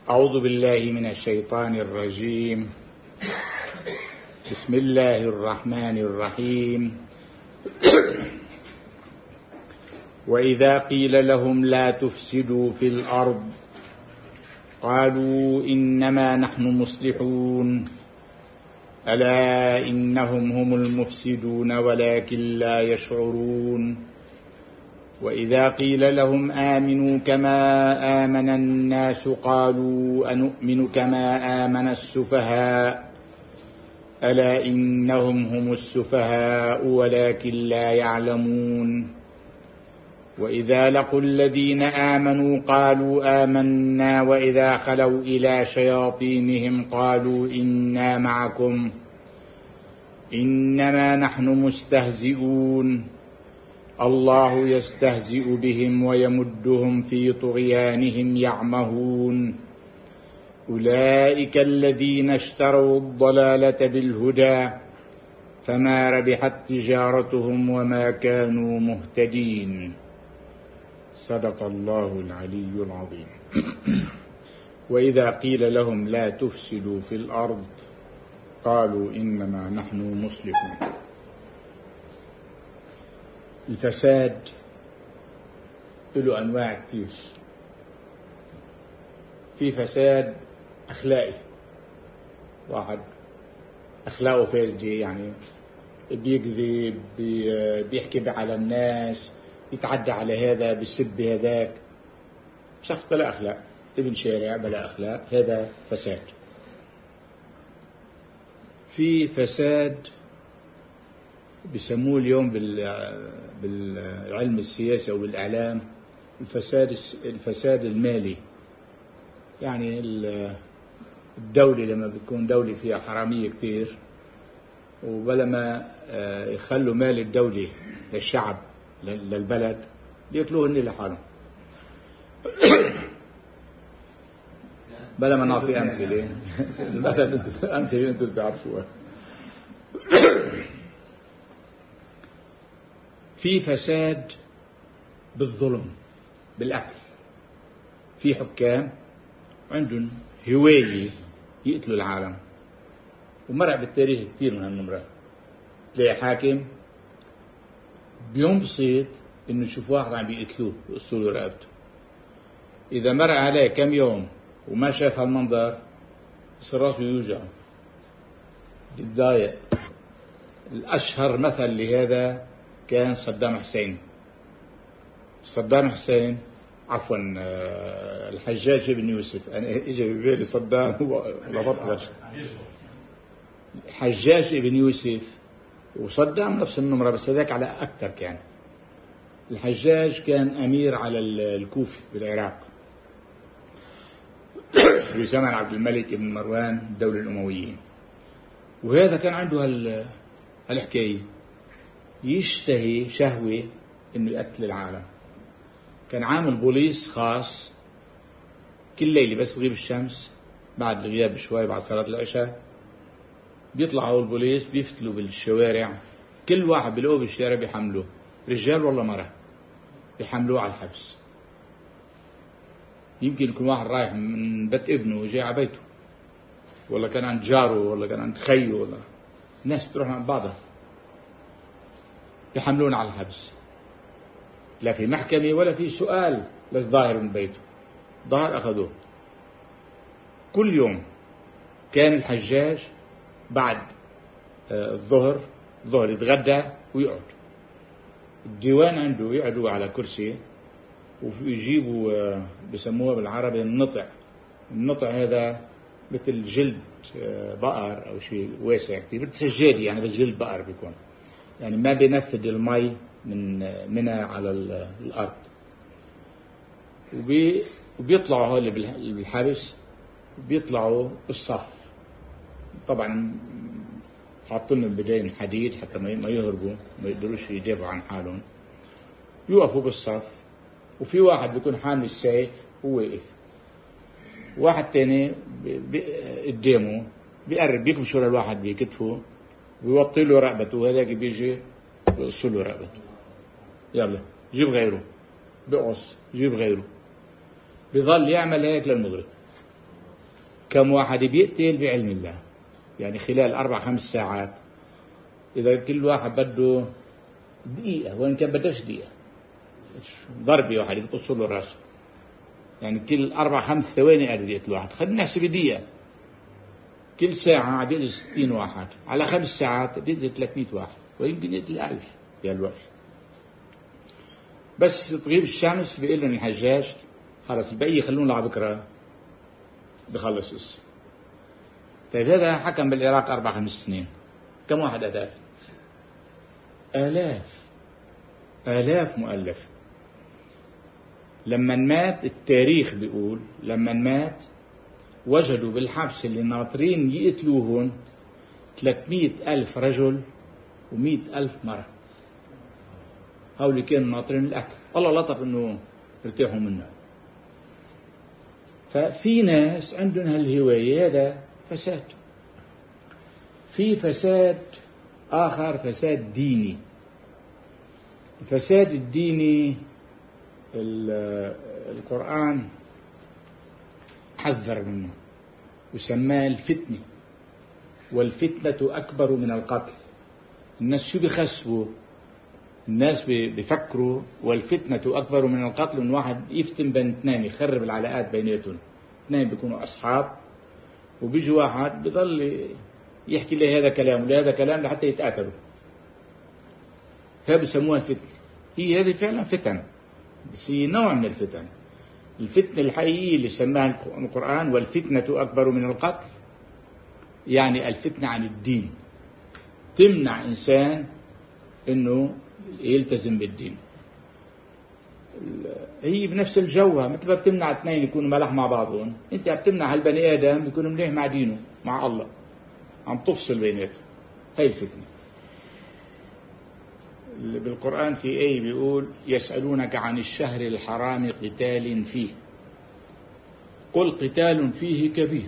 أعوذ بالله من الشيطان الرجيم. بسم الله الرحمن الرحيم. وإذا قيل لهم لا تفسدوا في الأرض قالوا إنما نحن مصلحون ألا إنهم هم المفسدون ولكن لا يشعرون. وإذا قيل لهم آمنوا كما آمن الناس قالوا أنؤمن كما آمن السفهاء ألا إنهم هم السفهاء ولكن لا يعلمون. وإذا لقوا الذين آمنوا قالوا آمنا وإذا خلوا إلى شياطينهم قالوا إنا معكم إنما نحن مستهزئون الله يستهزئ بهم ويمدهم في طغيانهم يعمهون. أولئك الذين اشتروا الضلالة بالهدى فما ربحت تجارتهم وما كانوا مهتدين. صدق الله العلي العظيم. وإذا قيل لهم لا تفسدوا في الأرض قالوا إنما نحن مصلحون. الفساد له أنواع كتير. في فساد أخلاقي، واحد أخلاقه فاسدة، يعني بيكذب، بيحكي على الناس، يتعدى على هذا، بيسب هذاك، شخص بلا أخلاق، ابن شارع بلا أخلاق، هذا فساد. في فساد بيسموه اليوم بالعلم السياسي أو بالإعلام الفساد المالي. يعني الدولة لما بتكون دولة فيها حرامية كتير وبلا ما يخلوا مال الدولة للشعب للبلد بيأكلوه هن لحالهم. بلا ما نعطي أمثلة أمثلة أنتم بتعرفوها. في فساد بالظلم بالأكل. في حكام عندهم هواية يقتلوا العالم، ومرق بالتاريخ كثير من هالنمرات. تلاقي حاكم بينبسط إنه يشوف واحد عم بيقتلوه بيقصوا له رقبته. إذا مرق عليه كم يوم وما شاف هالمنظر بصير راسه يوجع، بيتضايق. الأشهر مثل لهذا كان صدام حسين. الحجاج بن يوسف. أنا إجا ببالي صدام هو لبطلش. الحجاج بن يوسف وصدام نفس النمرة، بس هذاك على أكثر. كان الحجاج كان أمير على الكوفة بالعراق في زمن عبد الملك بن مروان الدولة الأموية. وهذا كان عنده هالحكاية، يشتهي شهوة إنه يقتل العالم. كان عامل بوليس خاص كل ليلة بس تغيب الشمس، بعد الغياب شوي بعد صلاة العشاء بيطلعوا البوليس بيفتلوا بالشوارع، كل واحد بيلاقوه بالشارع بيحملوه، رجال ولا مرة، بيحملوه على الحبس. يمكن يكون واحد رايح من بيت ابنه وجاي على بيته، ولا كان عند جاره، ولا كان عند خيه، ولا الناس بتروح عند بعضها، يحملون على الحبس. لا في محكمة ولا في سؤال للظاهر من بيته، ظاهر أخذوه. كل يوم كان الحجاج بعد الظهر يتغدى ويقعد. الديوان عنده يقعدوا على كرسي ويجيبوا بسموها بالعربي النطع هذا مثل جلد بقر أو شيء واسع كتير، مثل سجادي يعني، بس جلد بقر بيكون، يعني ما بينفذ المي منها على الأرض. وبيطلعوا هول بالحبس، بيطلعوا بالصف. طبعا حاطين البداية حديد حتى ما يهربوا، ما يقدروش يدافعوا عن حالهم. يوقفوا بالصف، وفي واحد بيكون حامل السيف وواقف، واحد تاني قدامه بيقرب بيكمشوا للواحد بكتفه ويوطي له رقبته، وهذاك بيجي بيقص له رقبته. يلا جيب غيره، بقص جيب غيره، بيظل يعمل هيك للمغرب. كم واحد بيقتل بعلم الله. يعني خلال 4-5 ساعات إذا كل واحد بده دقيقة، وإن كان بدش دقيقة، ضربة واحد يقص له راسه، يعني كل 4-5 ثواني قاعد يقتل واحد. خلينا نحسب دقيقة، كل ساعة عم يقتل 60 واحد، على 5 ساعات بيقتل 300 واحد، ويمكن يقتل 1000 بهالوقت. بس تغيب الشمس بيقول لهم الحجاج خلص البقية خلونا على بكرة بخلص السنة. طيب هذا حكم بالعراق 4-5 سنين، كم واحد قتل؟ آلاف مؤلف. لما مات التاريخ بيقول لما مات وجدوا بالحبس اللي ناطرين يقتلوهن 300,000 رجل و100,000 مرة. هؤلاء كانوا ناطرين الأكل، الله لطف إنه ارتاحوا منه. ففي ناس عندهم هالهواية، هذا فساد. في فساد آخر، فساد ديني. الفساد الديني القرآن حذر منه وسماه الفتنة، والفتنة أكبر من القتل. الناس شو بيخسبوا؟ الناس بيفكروا والفتنة أكبر من القتل، من واحد يفتن بين اثنين يخرب العلاقات بيناتهم. اثنين بيكونوا أصحاب وبيجي واحد بيضل يحكي لي هذا كلام ولا هذا كلام لحتى يتقاتلوا، فبسموها الفتنة. هي هذه فعلا فتن، بس هي نوع من الفتن. الفتنة الحقيقية اللي سماها القرآن والفتنة أكبر من القتل، يعني الفتنة عن الدين، تمنع إنسان إنه يلتزم بالدين. هي بنفس الجوة، مثل ما بتمنع اثنين يكونوا ملح مع بعضهم، انت بتمنع هالبني آدم يكون مليح مع دينه مع الله، عم تفصل بيناتهم. هي الفتنة. بالقرآن في آية بيقول يسألونك عن الشهر الحرام قتال فيه قل قتال فيه كبير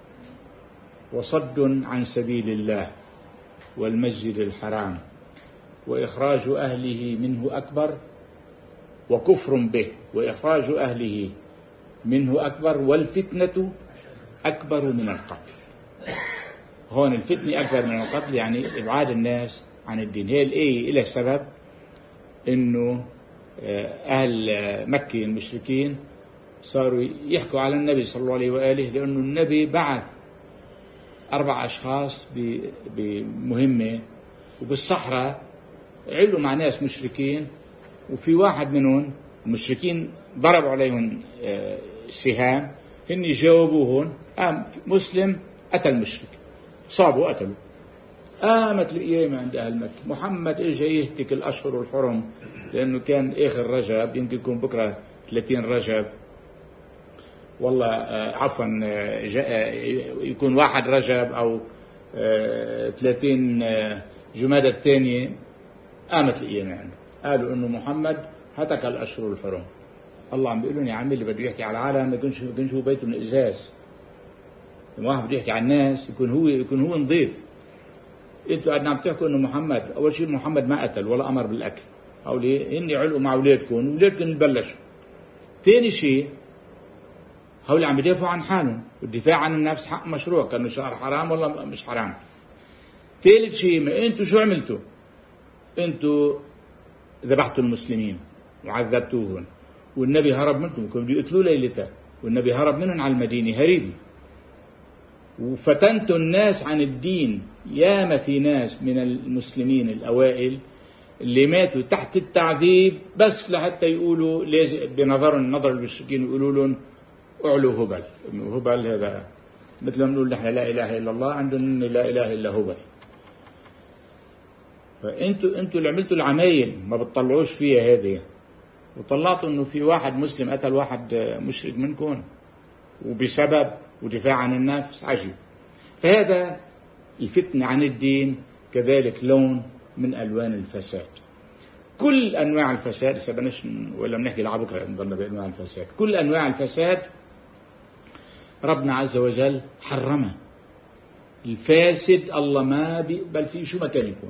وصد عن سبيل الله والمسجد الحرام وإخراج أهله منه أكبر وكفر به وإخراج أهله منه أكبر والفتنة أكبر من القتل. هون الفتنة أكبر من القتل، يعني إبعاد الناس عن الدين. هي الآية إلى سبب إنه أهل مكة المشركين صاروا يحكوا على النبي صلى الله عليه وآله، لأنه النبي بعث 4 أشخاص بمهمة وبالصحراء علوا مع ناس مشركين، وفي واحد منهم المشركين ضربوا عليهم سهام، هن جاوبوهن، قام مسلم قتل مشرك، صابوا قتلوا. قامت القيامة عند أهل مكة. محمد إجا يهتك الأشهر الحرم، لأنه كان آخر رجب، يمكن يكون بكرة 30 رجب، والله عفوا يكون 1 رجب أو 30 جمادى الثانية. قامت القيامة عنده، قالوا إنه محمد هتك الأشهر الحرم. الله عم بيقولون يا عمي اللي بده يحكي على العالم ما يكونش هو بيته من إزاز. لما واحد بده يحكي على الناس يكون هو نظيف. انتوا قاعدين عم تحكوا انه محمد، اول شيء محمد ما قتل ولا امر بالاكل، هؤلاء هن علقوا مع اولادكم واولادكم اللي بلشوا. ثاني شيء هؤلاء عم يدافعوا عن حالهم، والدفاع عن النفس حق مشروع، كانه شهر حرام ولا مش حرام. ثالث شيء ما انتوا شو عملتوا؟ انتوا ذبحتوا المسلمين وعذبتوهم، والنبي هرب منكم، كانوا بده يقتلوه ليلتها، والنبي هرب منهم على المدينة هريبي، وفتنتوا الناس عن الدين. ياما في ناس من المسلمين الأوائل اللي ماتوا تحت التعذيب بس لحتى يقولوا بنظر المشركين يقولوا لهم اعلوا هبل. هبل هذا مثل ما نقول نحن لا إله إلا الله، عندهم لا إله إلا هبل. فأنتوا اللي عملتوا العمايل ما بتطلعوش فيها هذه، وطلعتوا إنه في واحد مسلم قتل واحد مشرك منكم وبسبب ودفاع عن النفس. عجيب. فهذا الفتنة عن الدين كذلك لون من ألوان الفساد. كل أنواع الفساد سبناش ولا بنحكي لعبكرة نضلنا بأنواع الفساد. كل أنواع الفساد ربنا عز وجل حرمه. الفاسد الله ما بيقبل فيه شو ما كان يكون.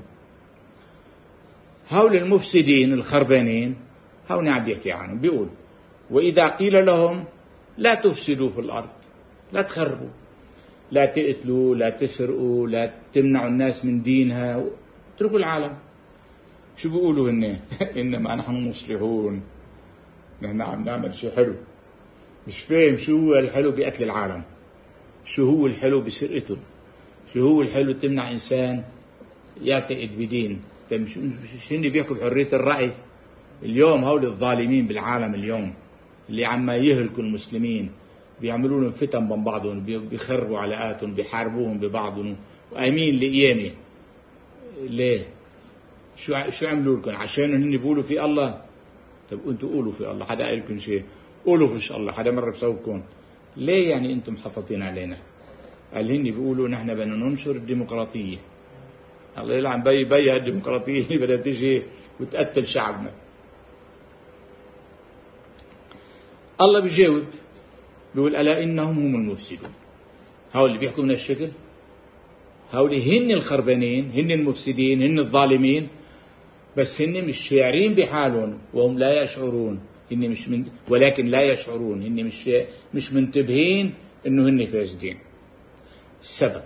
هؤلاء المفسدين الخربانين هؤلاء عم بيحكي عنهم، بيقول وإذا قيل لهم لا تفسدوا في الأرض، لا تخربوا، لا تقتلوا، لا تسرقوا، لا تمنعوا الناس من دينها، اتركوا العالم. شو بيقولوا هن؟ إنما نحن مصلحون، نحن عم نعمل شيء حلو. مش فاهم شو هو الحلو بقتل العالم، شو هو الحلو بسرقتهم، شو هو الحلو تمنع إنسان يعتقد بدين. مش هن بيحكوا بحرية الرأي؟ اليوم هول الظالمين بالعالم اليوم اللي عم يهلكوا المسلمين، بيعملوا لهم فتن بين بعضهم، بيخربوا علاقاتهم، بيحاربوهم ببعضهم، وآمين لقيامة. ليه؟ شو عملوا لكم؟ عشان هن بيقولوا في الله؟ طب انتوا قولوا في الله، حدا قال لكم شيء؟ قولوا فيش الله، حدا مرة بسوقكم؟ ليه يعني انتم محططين علينا؟ قال هن بيقولوا نحن بدنا ننشر الديمقراطية. الله يلعن بي الديمقراطية اللي بدها تيجي وتقتل شعبنا. الله بيجاوب بيقول ألا إنهم هم المفسدون. هؤلاء اللي بيحكوا من الشكل، هؤلاء هن الخربانين، هن المفسدين، هن الظالمين، بس هن مش شاعرين بحالهم وهم لا يشعرون. هن مش من، ولكن لا يشعرون، هن مش منتبهين إنه هن فاسدين. السبب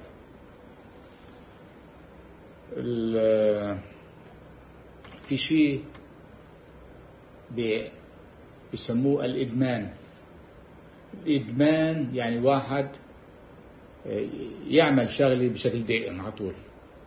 في شيء بيسموه الإدمان. الإدمان يعني واحد يعمل شغلة بشكل دائم على طول.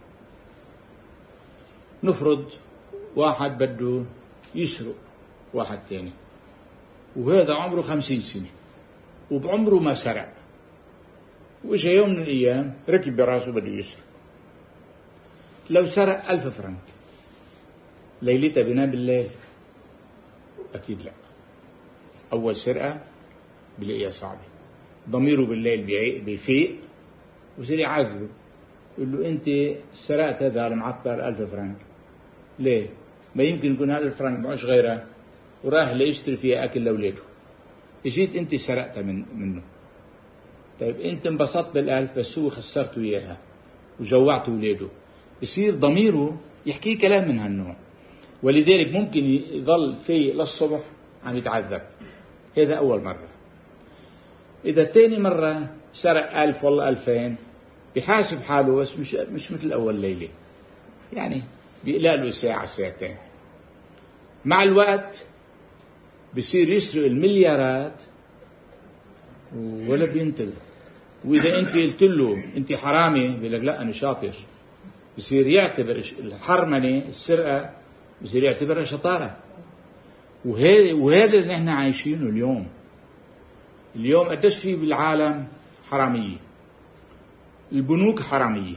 نفرض واحد بده يسرق واحد تاني، وهذا عمره 50 سنة وبعمره ما سرق، وإجا يوم من الأيام ركب براسه بده يسرق. لو سرق 1000 فرنك ليلتها بينام بالليل؟ أكيد لا. أول سرقة بلاقيها صعبة، ضميره بالليل بيفيق وصير يعذبه، يقول له أنت سرقت هذا المعطر 1000 فرنك ليه؟ ما يمكن يكون هذا الفرنك معوش غيرها وراح ليشتري فيها أكل لأولاده، اجيت أنت سرقتها منه. طيب أنت انبسطت بال1000 بس هو خسرته إياها وجوعت أولاده، يصير ضميره يحكي كلام من هالنوع، ولذلك ممكن يظل فيه للصبح عم يتعذب. هذا أول مرة. إذا تاني مرة سرق 1000 والله 2000 بيحاسب حاله، بس مش مثل أول ليلة، يعني بيقلق له ساعة ساعتين. مع الوقت بصير يسرق المليارات ولا بينتبه. وإذا أنت قلت له أنت حرامي بيقول لك لا أنا شاطر. بصير يعتبر الحرمنة السرقة بصير يعتبرها شطارة. وهذا اللي نحن عايشينه اليوم. اليوم قديش في بالعالم حرامية، البنوك حرامية،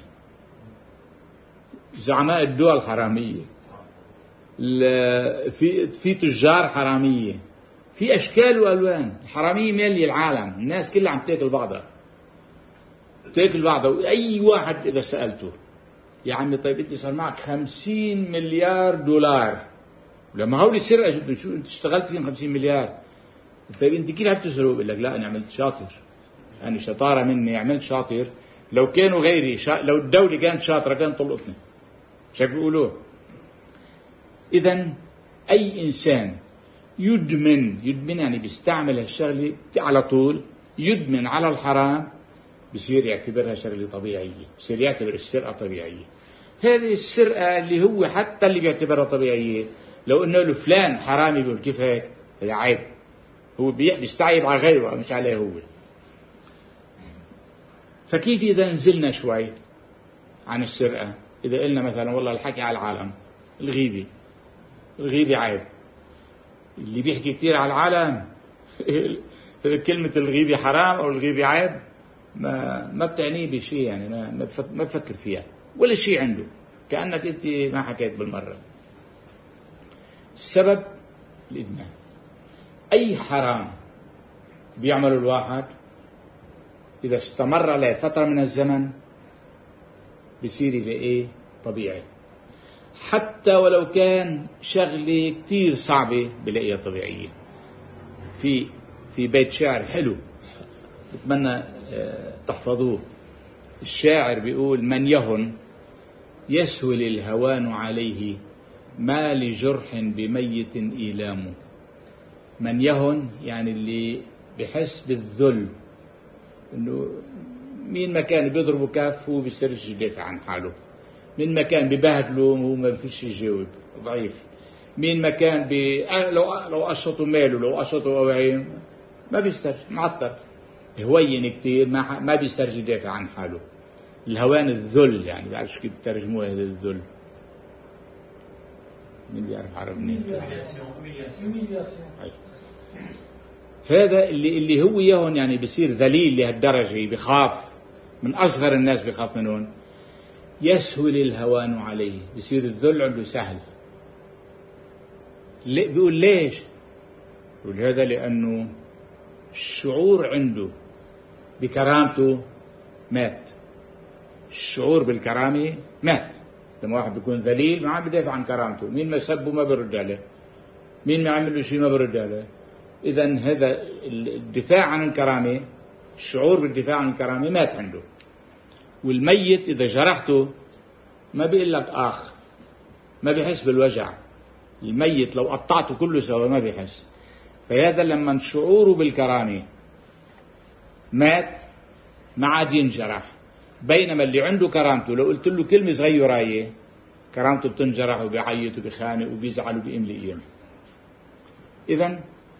زعماء الدول حرامية، في تجار حرامية، في أشكال وألوان. الحرامية مالية العالم، الناس كلها عم تاكل بعضها. وأي واحد إذا سألته يا عمي طيب أنت صار معك 50 مليار دولار، لما هولي سرقة شو أنت اشتغلت فيهم 50 مليار؟ طيب أنت كيف عم تسرق؟ بقول لك لا أنا عملت شاطر، أنا شطارة مني عملت شاطر. لو كانوا غيري لو الدولة كانت شاطرة كانت طلقتني. مش هيك بيقولوه؟ إذن أي إنسان يدمن يعني بيستعمل هالشغلة على طول، يدمن على الحرام، بصير يعتبرها شغلة طبيعية، بصير يعتبر السرقة طبيعية. هذه السرقة اللي هو حتى اللي بيعتبرها طبيعية لو إنه له فلان حرامي بيقول كيف هيك؟ هي عيب. هو بيستعيب على غيره مش عليه هو. فكيف إذا نزلنا شوي عن السرقة، إذا قلنا مثلا والله الحكي على العالم، الغيبة عيب. اللي بيحكي كتير على العالم كلمة الغيبة حرام أو الغيبة عيب ما بتعنيه بشيء، يعني ما بفكر فيها ولا شيء عنده، كأنك أنت ما حكيت بالمرة. السبب الإدمان. أي حرام بيعمله الواحد إذا استمر عليه فترة من الزمن بصير إيه طبيعي، حتى ولو كان شغلة كتير صعبة بلاقيها طبيعية. في بيت شعر حلو بتمنى تحفظوه. الشاعر بيقول من يهن يسهل الهوان عليه ما لجرح بميت إيلام. من يهن يعني اللي بحس بالذل، انه مين ما كان بيضربه كف هو بيسترجي يدافع عن حاله، مين ما كان ببهدله هو ما فيش يجاوب ضعيف، مين ما كان لو قشطوا ماله لو قشطوا أوعيه ما بيسترجي معطل هوين كتير ما بيسترجي يدافع عن حاله. الهوان الذل يعني بعرفش كيف بترجموها هذا الذل. مين بيعرف عربي؟ هذا اللي هو يهون يعني بيصير ذليل لهالدرجة، بخاف من أصغر الناس بخاف منهم، يسهل الهوان عليه، بيصير الذل عنده سهل. بيقول ليش؟ يقول هذا لأنه الشعور عنده بكرامته مات. الشعور بالكرامة مات. لما واحد بيكون ذليل ما عم بدافع عن كرامته، مين ما سبه ما برد عليه، مين ما عمل له شيء ما برد عليه. إذن هذا الدفاع عن الكرامة، الشعور بالدفاع عن الكرامة مات عنده. والميت إذا جرحته ما بيقول لك آخ، ما بيحس بالوجع. الميت لو قطعته كله سوا ما بيحس. فهذا لما شعوره بالكرامة مات ما عاد ينجرح. بينما اللي عنده كرامته لو قلت له كلمة صغيرة كرامته بتنجرح وبيعيط وبيخانق وبيزعل وبيملي قيمة. إذن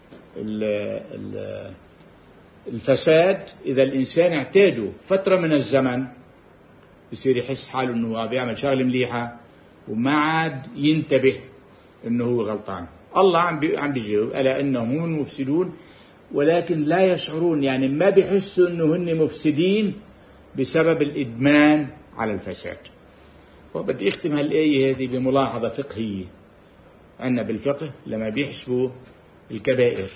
الفساد إذا الإنسان اعتاده فترة من الزمن بصير يحس حاله أنه بيعمل شغلة مليحة وما عاد ينتبه أنه هو غلطان. الله عم بيجاوب ألا إنهم هم المفسدون ولكن لا يشعرون، يعني ما بيحسوا أنه هن مفسدين بسبب الإدمان على الفساد. وبدي أختم هالآية هذه بملاحظة فقهية. عندنا بالفقه لما بيحسبوا الكبائر،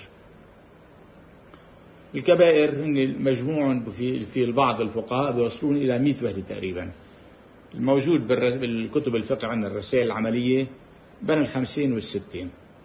الكبائر مجموع في البعض الفقهاء بيوصلون إلى 100 وحدة تقريبا. الموجود بالكتب الفقه عندنا الرسائل العملية بين 50 و60.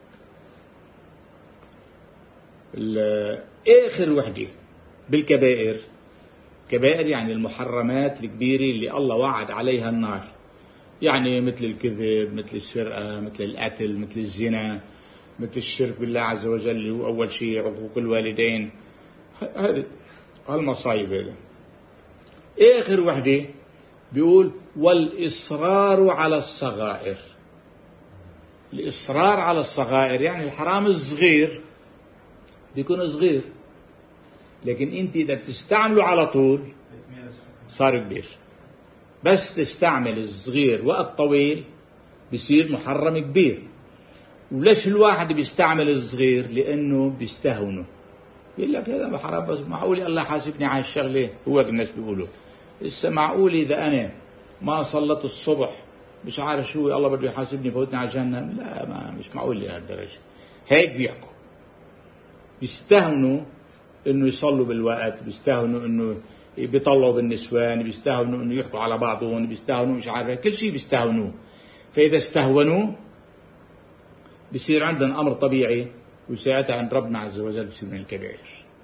آخر وحدة بالكبائر، كبائر يعني المحرمات الكبيرة اللي الله وعد عليها النار، يعني مثل الكذب، مثل السرقة، مثل القتل، مثل الزنا، مثل الشرك بالله عز وجل اللي هو أول شيء عقوق الوالدين. هذه المصايب. هذا آخر وحدة بيقول والإصرار على الصغائر. الإصرار على الصغائر يعني الحرام الصغير بيكون صغير، لكن أنت إذا بتستعمله على طول صار كبير. بس تستعمل الصغير وقت طويل بيصير محرم كبير. وليش الواحد بيستعمل الصغير؟ لأنه بيستهونه، يقول لك هذا محرم بس معقول الله حاسبني على الشغلة. هو الناس بيقولوا لسه معقول إذا أنا ما صلت الصبح مش عارف شو الله بده يحاسبني فوتني على جهنم؟ لا، ما مش معقول لهالدرجة. هيك بيحكوا، بيستهونوا إنه يصلوا بالوقت، بيستهونوا إنه بيطلعوا بالنسوان، بيستهونوا إنه يحكوا على بعضهم، بيستهونوا مش عارف كل شيء بيستهونوا. فإذا استهونوا بيصير عندنا أمر طبيعي، وساعتها عند ربنا عز وجل بيصير من الكبائر.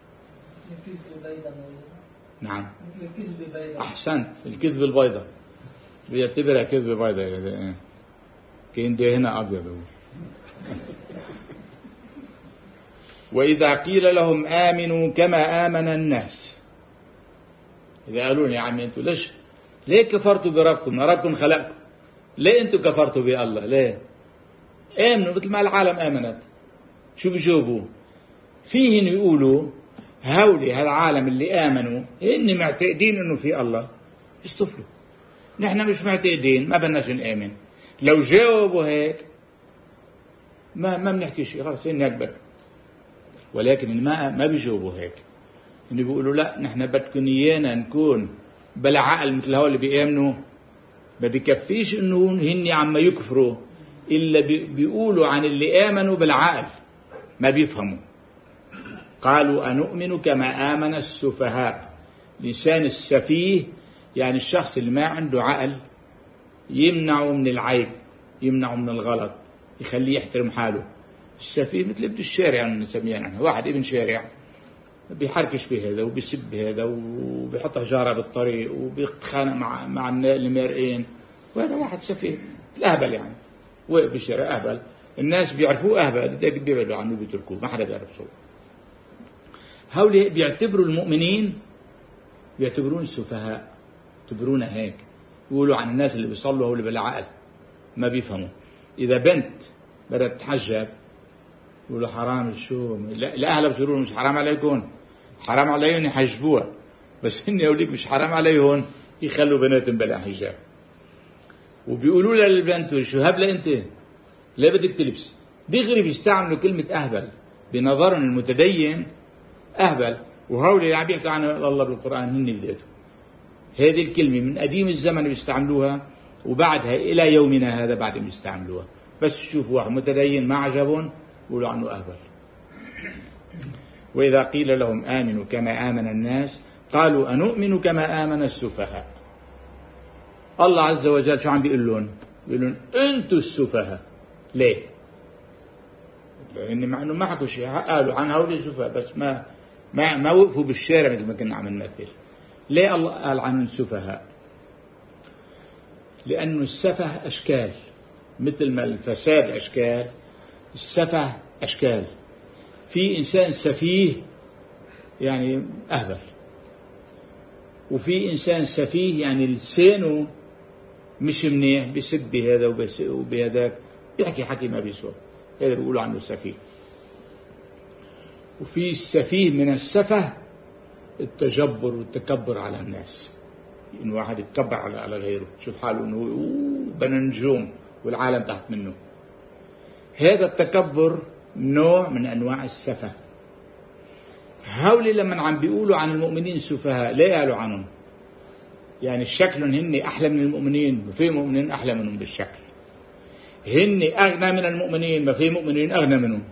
نعم أحسنت، الكذب البيضاء بيعتبرها كذب بيضاء، كاين ده هنا أبيض. وإذا قيل لهم آمنوا كما آمن الناس، إذا قالوا يا عمي أنتوا ليه كفرتوا بربكم؟ ربكم خلقكم، ليه أنتوا كفرتوا بالله؟ ليه؟ آمنوا مثل ما العالم آمنت. شو بيجاوبوا؟ فيهن يقولوا هؤلاء هالعالم اللي آمنوا إني معتقدين إنه في الله، يستفلوا. نحن مش معتقدين، ما بدناش نآمن. لو جاوبوا هيك ما بنحكي شيء، خلاص إني أكبر. ولكن ما بيجاوبوا هيك، إنه بيقولوا لا نحن بدكم إيانا نكون بلا عقل مثل هؤلاء اللي بيآمنوا. ما بيكفيش إنه هن عم يكفروا، إلا بيقولوا عن اللي آمنوا بالعقل، ما بيفهموا. قالوا أنؤمن كما آمن السفهاء. الإنسان السفيه يعني الشخص اللي ما عنده عقل، يمنعه من العيب، يمنعه من الغلط، يخليه يحترم حاله. السفيه مثل ابن الشارع نسميه نحن، واحد ابن شارع بيحركش بهذا وبيسب بهذا وبيحط حجارة بالطريق وبيتخانق مع المارئين، وهذا واحد سفيه الأهبل، يعني وقف بالشارع أهبل. الناس بيعرفوه أهبل، ده بيبعدوا عنه بيتركوه، ما حدا بيعرف شو. هؤلاء بيعتبروا المؤمنين بيعتبرون سفهاء، يعتبرون هيك، يقولوا عن الناس اللي بيصلوا هو اللي بلا عقل، ما بيفهموا. إذا بنت بدأت تحجب يقولوا حرام، شو الأهل بيقولوا مش حرام عليكم، حرام عليهم يحجبوها، بس هن يقولوا مش حرام عليهم يخلوا بناتهم بلا حجاب. وبيقولوا لها للبنت شو هبلة أنت ليه بدك تلبس؟ دغري بيستعملوا كلمة أهبل، بنظرهم المتدين أهبل، وهؤلاء اللي عم يحكوا عن الله بالقرآن هن بدايته. هذه الكلمة من قديم الزمن بيستعملوها، وبعدها إلى يومنا هذا بعد بيستعملوها. بس شوفوا واحد متدين ما عجبهم يقولوا عنه أهبل. وإذا قيل لهم آمنوا كما آمن الناس قالوا أنؤمن كما آمن السفهاء. الله عز وجل شو عم بيقول لهم؟ بيقول لهم أنتوا السفهاء. ليه؟ لأن مع إنه ما حكوا شيء، قالوا عن هؤلاء السفهاء بس ما وقفوا بالشارع مثل ما كنا عم نمثل. ليه الله قال عن السفهاء؟ لأنه السفه أشكال، مثل ما الفساد أشكال، السفه أشكال. في إنسان سفيه يعني أهبل، وفي إنسان سفيه يعني لسانه مش منيح، بيسب بهذا وبهذاك، بيحكي حكي ما بيسوى، هذا بيقولوا عنه سفيه. وفي السفيه من السفه التجبر والتكبر على الناس، إنه واحد يتكبر على غيره، شوف حاله إنه بنى نجوم والعالم تحت منه. هذا التكبر نوع من أنواع السفه. هؤلاء لما عم بيقولوا عن المؤمنين سفهاء، ليه قالوا عنهم؟ يعني شكلهم هن أحلى من المؤمنين، وفي مؤمنين أحلى منهم بالشكل. هن أغنى من المؤمنين، ما في مؤمنين أغنى منهم.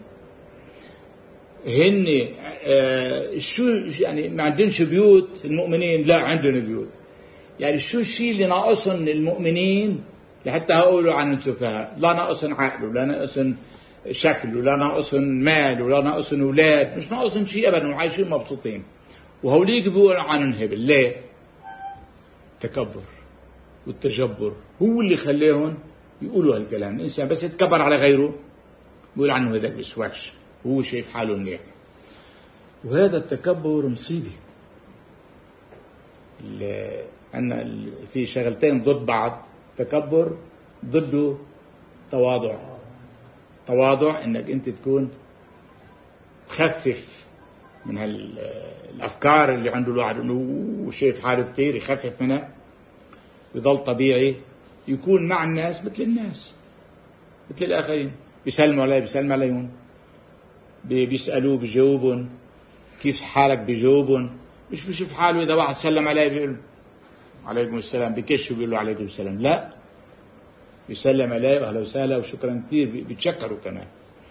هن شو يعني ما عندنش بيوت المؤمنين، لا عندنا بيوت. يعني شو الشيء اللي ناقصن المؤمنين لحتى هقولوا عن السفهاء؟ لا ناقصن عقل، ولا ناقصن شكل، ولا ناقصن مال، ولا ناقصن أولاد، مش ناقصن شيء أبدا، وعايشين مبسوطين. وهوليك بيقولوا عنهم هبل. ليه؟ التكبر والتجبر هو اللي خليهم يقولوا هالكلام. الإنسان بس يتكبر على غيره بيقول عنه هذاك بسواش، هو شايف حاله منيح. وهذا التكبر مصيبة. أن في شغلتين ضد بعض، تكبر ضده تواضع. تواضع إنك أنت تكون تخفف من الأفكار اللي عنده الواحد، إنه شايف حاله كتير، يخفف منها ويظل طبيعي، يكون مع الناس مثل الناس، مثل الآخرين، بيسلموا عليه بيسلم عليهم، بيسألوه بيجاوبهم، كيف حالك بيجاوبهم، مش بيشوف حاله إذا واحد سلم عليه بيقول عليكم السلام، بكش وبيقول له عليكم السلام، لا، بيسلم عليه وأهلا وسهلا وشكرا كثير، بيتشكروا كمان.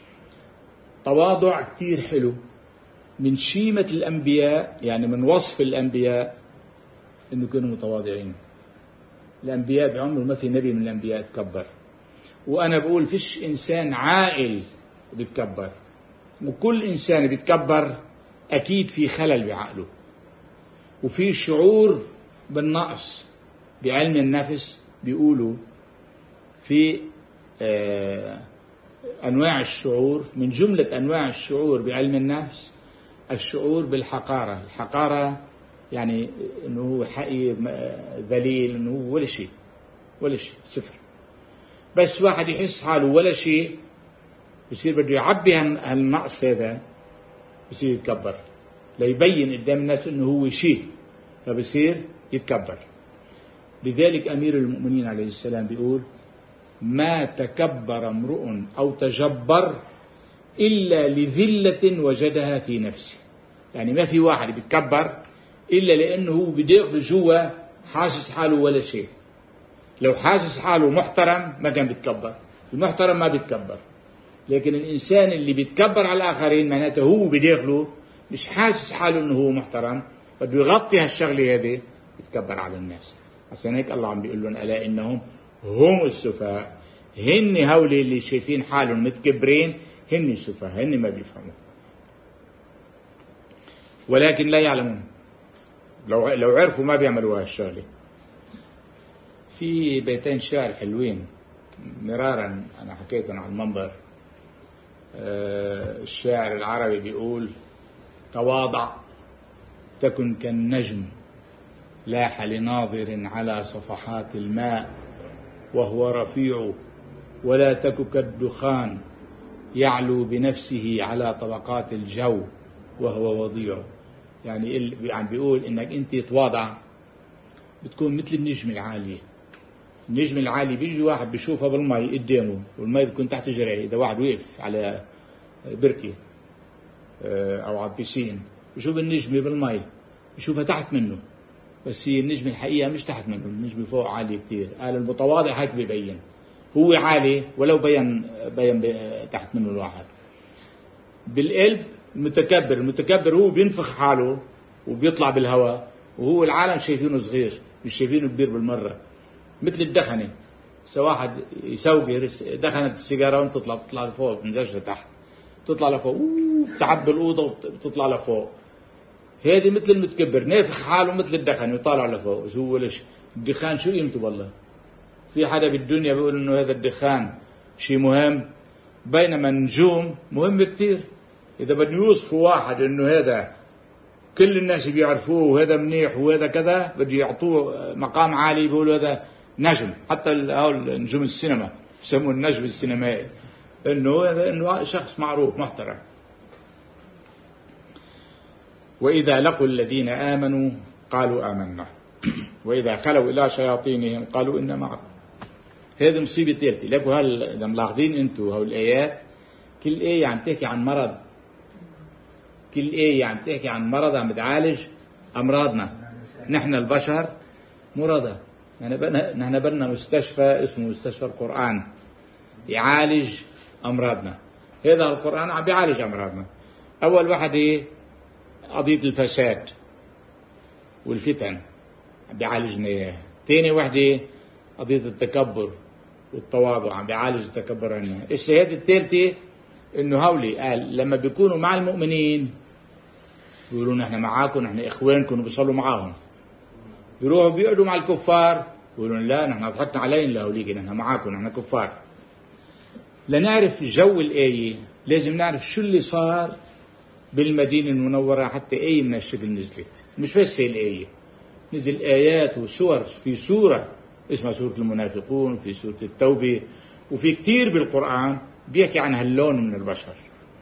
تواضع كثير حلو، من شيمة الأنبياء، يعني من وصف الأنبياء إنه كانوا متواضعين. الأنبياء بعمره ما في نبي من الأنبياء تكبر. وأنا بقول فيش إنسان عاقل بيتكبر، وكل إنسان بيتكبر أكيد في خلل بعقله، وفي شعور بالنقص. بعلم النفس بيقولوا في أنواع الشعور، من جملة أنواع الشعور بعلم النفس الشعور بالحقارة. الحقارة يعني إنه هو حقير ذليل، إنه هو ولا شيء، ولا شيء، صفر. بس واحد يحس حاله ولا شيء بصير بده يعبي هالنقص هذا، بصير يتكبر ليبين قدام الناس إنه هو شيء، فبصير يتكبر. لذلك أمير المؤمنين عليه السلام بيقول: ما تكبر امرؤ أو تجبر إلا لذلة وجدها في نفسه. يعني ما في واحد بيتكبر إلا لأنه هو بداخله جوا حاسس حاله ولا شيء. لو حاسس حاله محترم ما كان بيتكبر، المحترم ما بيتكبر. لكن الإنسان اللي بيتكبر على الآخرين معناته هو بداخله مش حاسس حاله إنه هو محترم، بده يغطي هالشغلة هذه، يتكبر على الناس. عشان هيك الله عم بيقول لهم: ألا إنهم هم السفهاء. هن هؤلاء اللي شايفين حالهم متكبرين هن السفهاء، هن ما بيفهموا، ولكن لا يعلمون. لو عرفوا ما بيعملوا هالشغلة. في بيتين شعر حلوين مرارا أنا حكيتهم على المنبر. الشاعر العربي بيقول: تواضع تكن كالنجم لاح لناظر على صفحات الماء وهو رفيع، ولا تك كالدخان يعلو بنفسه على طبقات الجو وهو وضيع. يعني بيقول إنك أنت تواضع بتكون مثل النجم العالي. النجم العالي بيجي واحد بيشوفها بالمي قدامه، والمي بتكون تحت جرعه. إذا واحد وقف على بركة أو على بيسين بيشوف النجمة بالمي، بيشوفها تحت منه، بس هي النجمة الحقيقة مش تحت منه، النجمة فوق عالية كتير. قال المتواضع هيك بيبين، هو عالي ولو بين تحت منه الواحد. بالقلب المتكبر هو بينفخ حاله وبيطلع بالهواء، وهو العالم شايفينه صغير مش شايفينه كبير بالمرة. مثل الدخنة، واحد يسوق دخنة السيجارة وانت بتطلع لفوق، بتنزلش لتحت، تطلع لفوق تعبي الأوضة وبتطلع لفوق. هذه مثل المتكبر نافخ حاله مثل الدخن ويطالع لفوق. هو ليش الدخان شو قيمته؟ والله في حدا بالدنيا بيقول انه هذا الدخان شيء مهم، بينما النجوم مهم كتير. اذا بدنا يوصفوا واحد انه هذا كل الناس بيعرفوه وهذا منيح وهذا كذا، بده يعطوه مقام عالي، بيقولوا هذا نجم. حتى نجوم السينما بسموه النجم السينمائي، انه شخص معروف محترم. وإذا لقوا الذين آمنوا قالوا آمنا وإذا خلوا إلى شياطينهم قالوا إنا معكم. هذه مصيبة ثالثة. لكوا إذا ملاحظين أنتوا هول الآيات، كل آية عم تحكي عن مرض، كل آية عم تحكي عن مرض عم بتعالج أمراضنا. نحن البشر مرضى. نحن بدنا مستشفى اسمه مستشفى القرآن يعالج أمراضنا. هذا القرآن عم بيعالج أمراضنا. أول واحد قضية الفساد والفتن عم بيعالجنا إياها. ثاني وحدة قضية التكبر والتواضع عم بيعالج التكبر عنا. الشهادة الثالثة إنه هولي قال لما بيكونوا مع المؤمنين بيقولوا نحن معاكم، نحن إخوانكم، وبيصلوا معاهم. بيروحوا بيقعدوا مع الكفار بيقولوا لا نحن ضحكنا علينا لهوليك، نحن معاكم، نحن كفار. لنعرف جو الآية لازم نعرف شو اللي صار بالمدينة المنورة حتى آية من الشكل نزلت. مش بس الآية، نزل آيات وسور. في سورة اسمها سورة المنافقون، وفي سورة التوبة، وفي كتير بالقرآن بيحكي عن هاللون من البشر.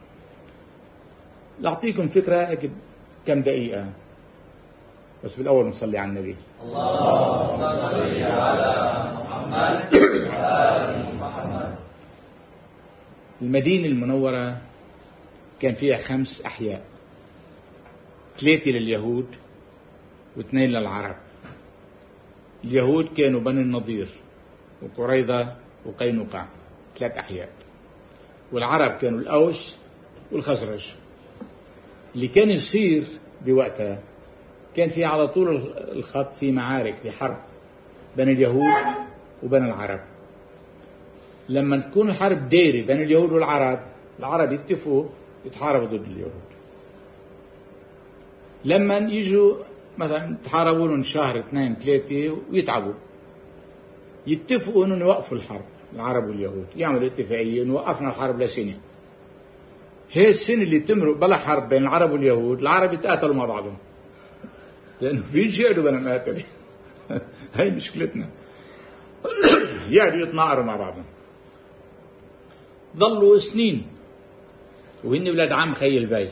لأعطيكم فكرة كم دقيقة، بس بالأول نصلي على النبي. اللهم صل على محمد وآل محمد. المدينة المنورة كان فيها 5 أحياء، 3 لليهود و2 للعرب. اليهود كانوا بني النضير وقريظة وقينقاع، 3 أحياء. والعرب كانوا الأوس والخزرج. اللي كان يصير بوقتها كان في على طول الخط في معارك، في حرب بين اليهود وبين العرب. لما تكون الحرب دايرة بين اليهود والعرب، العرب يتفقوا يتحاربوا ضد اليهود. لما يجوا مثلا تحاربوا لهم شهر 2 3 ويتعبوا، يتفقوا انه يوقفوا الحرب. العرب واليهود يعملوا اتفاقية انه وقفنا الحرب لسنة. هي السنة اللي تمرق بلا حرب بين العرب واليهود، العرب يتقاتلوا مع بعضهم لأنه في يقعدوا بلا مقاتل. هاي مشكلتنا. يقعدوا يتناقروا مع بعضهم. ظلوا سنين وهن ولاد عم خي البي.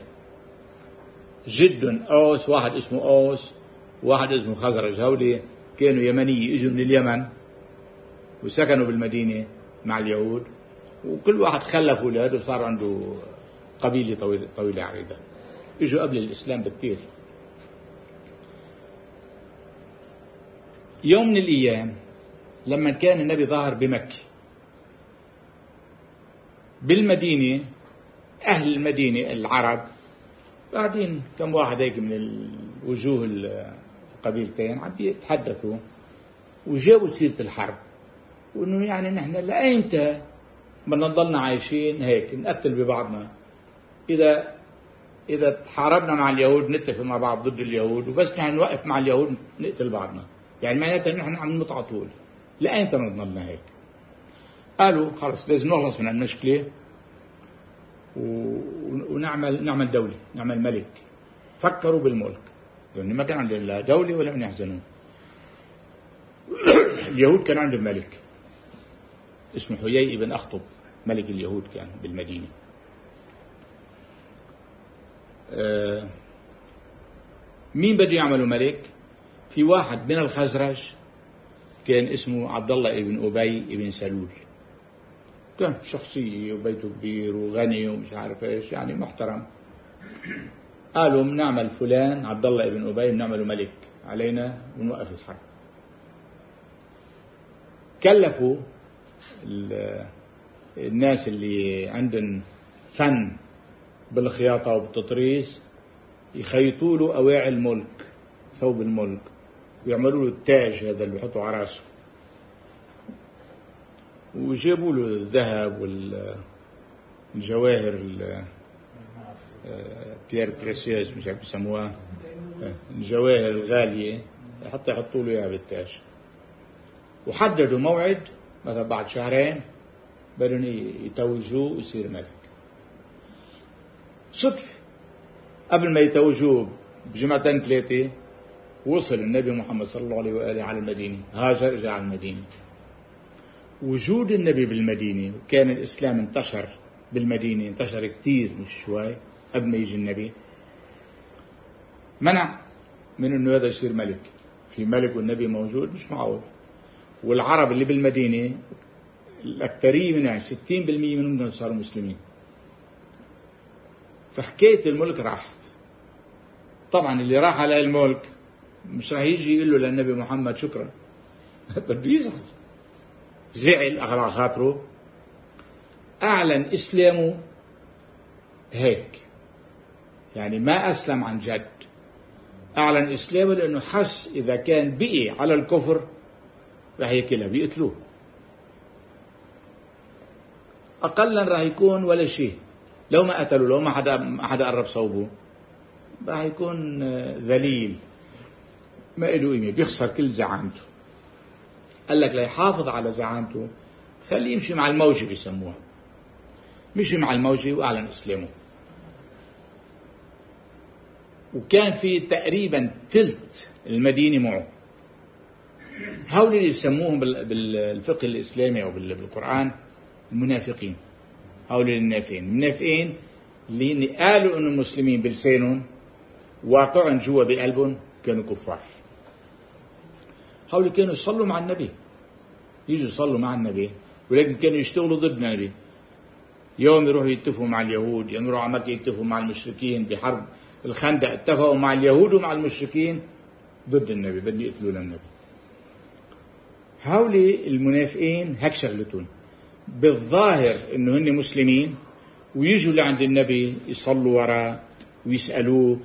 جد أوس، واحد اسمه أوس وواحد اسمه خزرج. هولي كانوا يمنية، اجوا من اليمن وسكنوا بالمدينة مع اليهود، وكل واحد خلف أولاد وصار عنده قبيلة طويلة عريضة. اجوا قبل الإسلام بكتير. يوم من الأيام لما كان النبي ظاهر بمكة، بالمدينة أهل المدينة العرب بعدين كم واحد هيك من الوجوه القبيلتين عم يتحدثوا وجابوا سيرة الحرب، وإنه يعني نحن لأيمتى بدنا نضلنا عايشين هيك نقتل ببعضنا؟ إذا تحاربنا مع اليهود نتفق مع بعض ضد اليهود، وبس نحن نوقف مع اليهود نقتل بعضنا. يعني معناتها نحن عم نموت على طول. لأيمتى نضلنا هيك؟ قالوا خلص لازم نخلص من المشكلة ونعمل دولة، نعمل ملك. فكروا بالملك لأن ما كان عندهم لا دولة ولا من يحزنون. اليهود كان عندهم ملك اسمه حيي بن أخطب، ملك اليهود كان بالمدينة. مين بده يعملوا ملك؟ في واحد من الخزرج كان اسمه عبد الله ابن أبي ابن سلول، كان شخصية وبيته كبير وغني ومش عارف ايش، يعني محترم. قالوا بنعمل فلان عبد الله ابن أبي بنعمله ملك علينا ونوقف الحرب. كلفوا الناس اللي عندهم فن بالخياطة وبالتطريز يخيطوا له أواعي الملك، ثوب الملك، ويعملوا له التاج هذا اللي بيحطوا على راسه، وجابوا له الذهب والجواهر بيير بريسيوز مش عارف بيسموها، الجواهر الغالية حتى يحطوا له إياها بالتاج. وحددوا موعد مثلا بعد شهرين بدهم يتوجوه ويصير ملك. صدفة قبل ما يتوجوه بجمعتين ثلاثة وصل النبي محمد صلى الله عليه وآله على المدينة، هاجر إجا على المدينة. وجود النبي بالمدينة وكان الإسلام انتشر بالمدينة، انتشر كتير مش شوي قبل ما يجي النبي، منع من إنه هذا يصير ملك. في ملك والنبي موجود مش معقول. والعرب اللي بالمدينة الأكثرية منها 60% منهم صاروا مسلمين، فحكاية الملك راحت. طبعا اللي راح على الملك مش راح يجي يقول له للنبي محمد شكرا، بده يزعل. زعل أغلى خاطره، أعلن إسلامه هيك، يعني ما أسلم عن جد، أعلن إسلامه لأنه حس إذا كان بقي على الكفر راح يكلها بيقتلوه، أقلا راح يكون ولا شيء. لو ما قتلوا، لو ما حدا قرب صوبه راح يكون ذليل ما له قيمة، بيخسر كل زعامته. قال لك ليحافظ على زعامته خليه يمشي مع الموجة بيسموها، مشي مع الموجة وأعلن إسلامه. وكان في تقريبا ثلث المدينة معه. هؤلاء اللي يسموهم بالفقه الإسلامي أو بالقرآن المنافقين. هؤلاء المنافقين اللي قالوا إنه المسلمين بلسانهم واقعهم جوا بقلبهم كانوا كفار. هؤلاء كانوا يصلوا مع النبي، يجوا يصلوا مع النبي، ولكن كانوا يشتغلوا ضد النبي. يوم يروحوا يتفقوا مع اليهود، يوم يروحوا على مكة يتفقوا مع المشركين بحرب الخندق، اتفقوا مع اليهود ومع المشركين ضد النبي، بدهم يقتلوا للنبي. هؤلاء المنافقين هيك شغلتهم، بالظاهر انه هن مسلمين ويجوا لعند النبي يصلوا وراه ويسألوه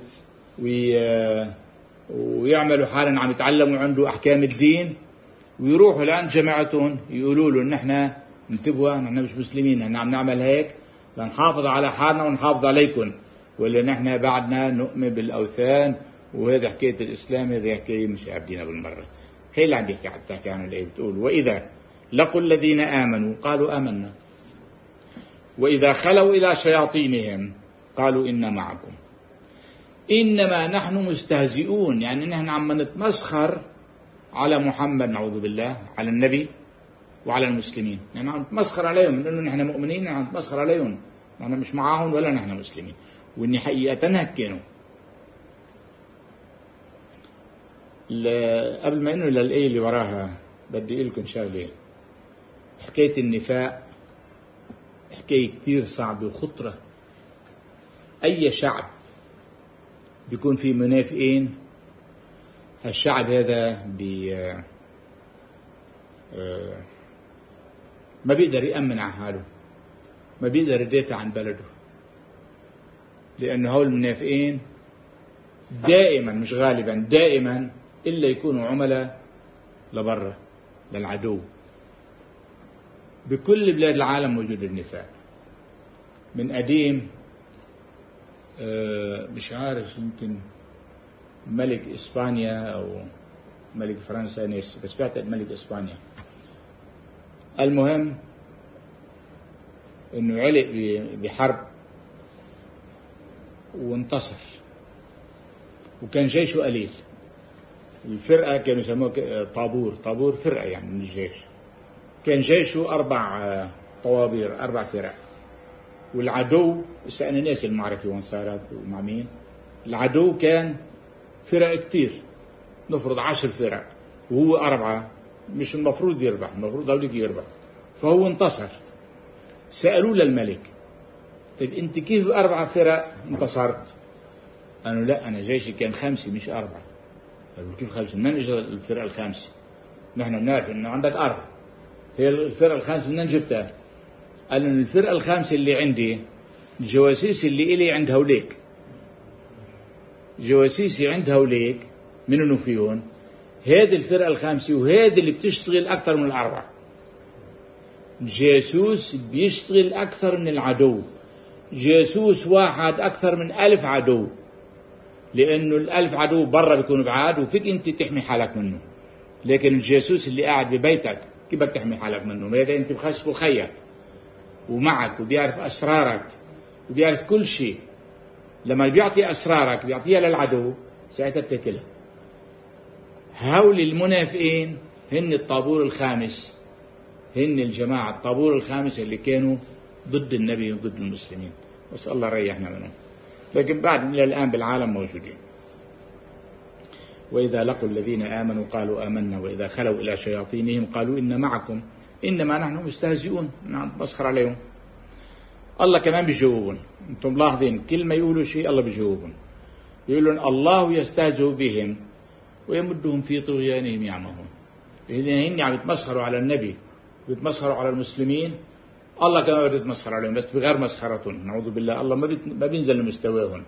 ويعملوا حالا عم يتعلموا عنده أحكام الدين، ويروحوا لعند جماعتهم يقولوا له نحن انتبهوا، نحن مش مسلمين، نحن عم نعمل هيك لنحافظ على حالنا ونحافظ عليكم، ولا نحن بعدنا نؤمن بالأوثان، وهذا حكاية الإسلام هذه حكاية مش عابدينها بالمرة. هي اللي عم تحكي عنه الآية، بتقول وإذا لقوا الذين آمنوا قالوا آمنا وإذا خلوا إلى شياطينهم قالوا إنا معكم إنما نحن مستهزئون. يعني نحن عم نتمسخر على محمد، نعوذ بالله، على النبي وعلى المسلمين، نحن عم نتمسخر عليهم لأنه نحن مؤمنين، نحن عم نتمسخر عليهم، نحن مش معاهم ولا نحن مسلمين، وإني حقيقة هيك كانوا. قبل ما إنه للآية اللي وراها بدي أقول لكم شغلة. حكاية النفاق حكاية كتير صعبة وخطرة. أي شعب بيكون فيه منافقين، الشعب هذا ما بيقدر يأمن عن حاله، ما بيقدر يدافع عن بلده، لأنه هؤلاء المنافقين دائما، مش غالبا، دائما إلا يكونوا عملاء لبرا للعدو. بكل بلاد العالم موجود النفاق من قديم. مش عارف، يمكن ملك إسبانيا أو ملك فرنسا ناس، بس بعتقد ملك إسبانيا. المهم إنه علق بحرب وانتصر، وكان جيشه قليل، الفرقة كانوا يسموها طابور، طابور فرقة يعني من الجيش. كان جيشه 4 طوابير، 4 فرق. والعدو أنا ناسي المعركة وين صارت ومع مين. العدو كان فرق كتير، نفرض 10 فرق وهو 4، مش المفروض يربح، المفروض هوليك يربح. فهو انتصر. سألوا للملك طيب أنت كيف 4 فرق انتصرت؟ قالوا لا أنا جيشي كان 5 مش 4. قالوا كيف 5؟ من اجى الفرقة ال5؟ نحن بنعرف إنه عندك 4، هي الفرقة ال5 منين جبتها؟ قال إن الفرقة ال5 اللي عندي الجواسيس اللي إلي عند هوليك، جواسيسي عند هوليك منو فيهم؟ هذه الفرقة ال5 وهذه اللي بتشتغل أكثر من 4. جاسوس بيشتغل أكثر من العدو، جاسوس واحد أكثر من 1000 عدو، لأنه 1000 عدو برا بيكونوا بعاد وفيك أنت تحمي حالك منه. لكن الجاسوس اللي قاعد ببيتك كيف بدك تحمي حالك منه؟ ما أنت بخشبه خيك ومعك وبيعرف أسرارك وبيعرف كل شيء. لما بيعطي أسرارك بيعطيها للعدو ساعتها بتاكلها. هؤلاء المنافقين هن الطابور الخامس، هن الجماعة الطابور الخامس اللي كانوا ضد النبي وضد المسلمين، بس الله ريحنا منهم. لكن بعد إلى الآن بالعالم موجودين. وإذا لقوا الذين آمنوا قالوا آمنا وإذا خلوا إلى شياطينهم قالوا إن معكم إنما نحن مستهزئون، نسخر عليهم. الله كمان بيجاوبون. أنتم ملاحظين كل ما يقولوا شيء الله بيجاوبون. يقولون الله يستهزئ بهم ويمدهم في طغيانهم يعمهون. إذا هن عم يتمسخروا على النبي ويتمسخروا على المسلمين، الله كمان بده يتمسخر عليهم بس بغير مسخرتهم. نعوذ بالله، الله ما بينزل لمستواهم.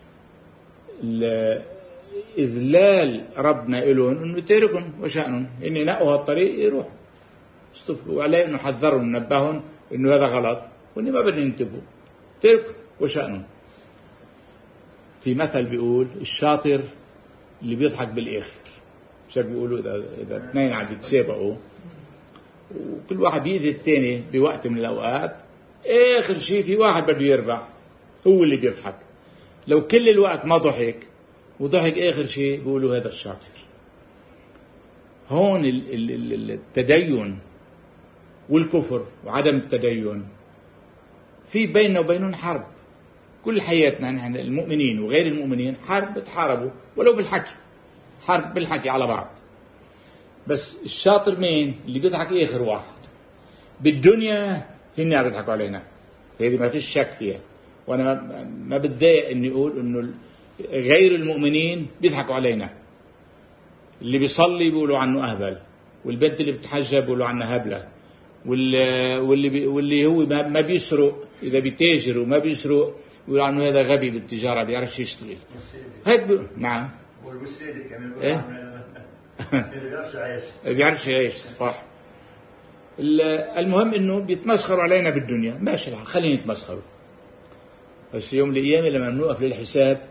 إذلال ربنا إلهم إنه يتركهم وشأنهم، إن ينقوا هالطريق يروحوا استفقوا عليه، إنه حذرهم نبههم إنه هذا غلط وإنه ما بدهم ينتبهوا، تركوا وشأنهم. في مثل بيقول الشاطر اللي بيضحك بالآخر. مش بيقولوا إذا 2 عم يتسابقوا وكل واحد بيأذي الثاني بوقت من الأوقات، آخر شيء في واحد بده يربح هو اللي بيضحك. لو كل الوقت ما ضحك وضحك آخر شيء بيقولوا هذا الشاطر. هون التدين والكفر وعدم التدين في بيننا وبينهم حرب. كل حياتنا نحن المؤمنين وغير المؤمنين حرب بتحاربوا ولو بالحكي، حرب بالحكي على بعض. بس الشاطر مين؟ اللي بيضحك آخر واحد. بالدنيا هن عم بيضحكوا علينا، هذه ما فيش شك فيها. وأنا ما بتضايق إني أقول إنه غير المؤمنين بيضحكوا علينا. اللي بيصلي بيقولوا عنه أهبل، والبنت اللي بتحجب بيقولوا عنها هبلة، واللي هو ما بيسرق، إذا بيتاجر وما بيسرق بيقولوا عنه هذا غبي بالتجارة بيعرفش يشتغل. هيك نعم. والوسيلة كمان بيعرفش يعيش صح. المهم إنه بيتمسخروا علينا بالدنيا، ماشي خلينا يتمسخروا. بس يوم الأيام لما نوقف للحساب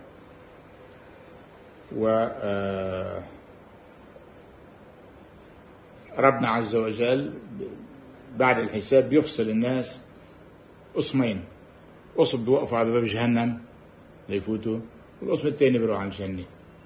ربنا عز وجل بعد الحساب بيفصل الناس قسمين. قسم بيوقفوا على باب جهنم ليفوتوا، والقسم الثاني بيروح على الجنة.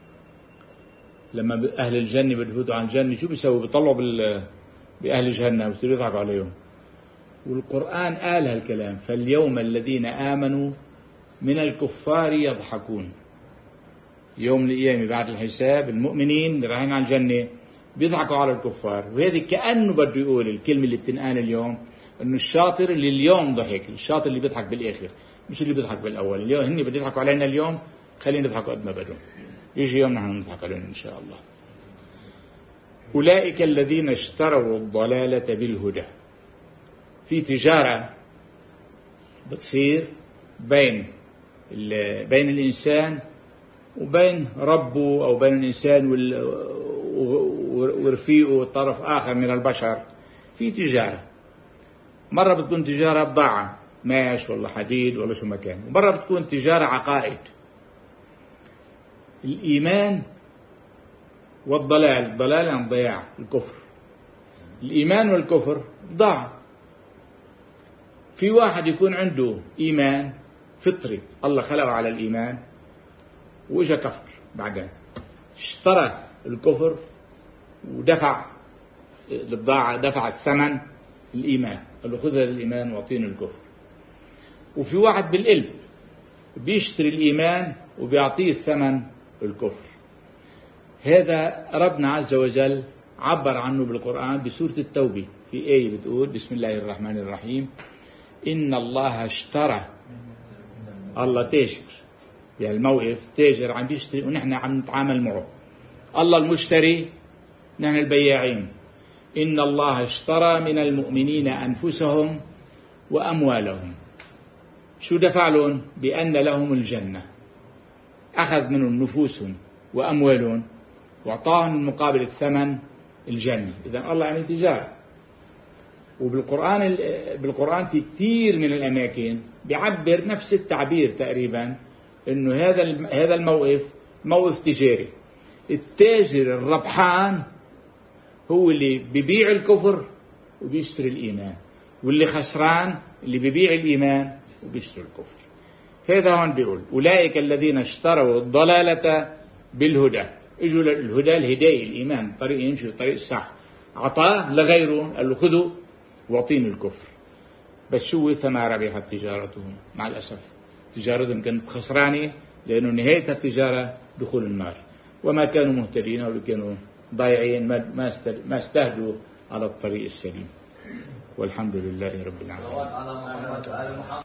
لما أهل الجنة بيفوتوا على الجنة شو بيسووا؟ بيطلعوا بأهل جهنم ويصيروا يضحكوا عليهم. والقرآن قال هالكلام: فاليوم الذين آمنوا من الكفار يضحكون. يوم القيامة بعد الحساب المؤمنين اللي رايحين على الجنة بيضحكوا على الكفار. وهذه كأنه بده يقول الكلمة اللي بتنقال اليوم إنه الشاطر اللي اليوم ضحك، الشاطر اللي بيضحك بالآخر مش اللي بيضحك بالأول. اليوم هني بده يضحكوا علينا اليوم، خلينا نضحكوا قد ما بدهم، يجي يوم نحن نضحك عليهم إن شاء الله. أولئك الذين اشتروا الضلالة بالهدى. في تجارة بتصير بين الإنسان وبين ربه، أو بين الإنسان ورفيقه طرف آخر من البشر. في تجارة مرة بتكون تجارة بضاعة، ماش ولا حديد ولا شو مكان، ومرة بتكون تجارة عقائد. الإيمان والضلال، الضلال عن ضياع الكفر، الإيمان والكفر ضاع. في واحد يكون عنده إيمان فطري، الله خلقه على الإيمان، وإجا كفر بعدين اشترى الكفر ودفع البضاعة، دفع الثمن الإيمان، قال له خذ هذا الإيمان واعطيني الكفر. وفي واحد بالقلب بيشتري الإيمان وبيعطيه الثمن الكفر. هذا ربنا عز وجل عبر عنه بالقرآن بسورة التوبة في آية بتقول بسم الله الرحمن الرحيم إن الله اشترى. الله تاجر، يعني الموقف تاجر عم بيشتري ونحن عم نتعامل معه. الله المشتري، نحن البياعين. إن الله اشترى من المؤمنين أنفسهم وأموالهم. شو دفع لهم؟ بأن لهم الجنة. أخذ منهم نفوسهم وأموالهم وأعطاهم مقابل الثمن الجنة. إذن الله عمل تجارة. وبالقرآن في كثير من الأماكن بيعبر نفس التعبير تقريبا، إنه هذا الموقف موقف تجاري. التاجر الربحان هو اللي بيبيع الكفر وبيشتري الإيمان، واللي خسران اللي بيبيع الإيمان وبيشتري الكفر. هذا هون بيقول أولئك الذين اشتروا الضلالة بالهدى. اجوا للهدى، الهداية، الإيمان، طريق يمشي الطريق الصح، عطاه لغيره، قال له خذوا واعطيني الكفر. بس شو فما ربحت تجارتهم؟ مع الأسف تجارتهم كانت خسرانة، لأنه نهاية التجارة دخول النار. وما كانوا مهتدين، أو كانوا ضايعين، ما استهدوا على الطريق السليم. والحمد لله رب العالمين.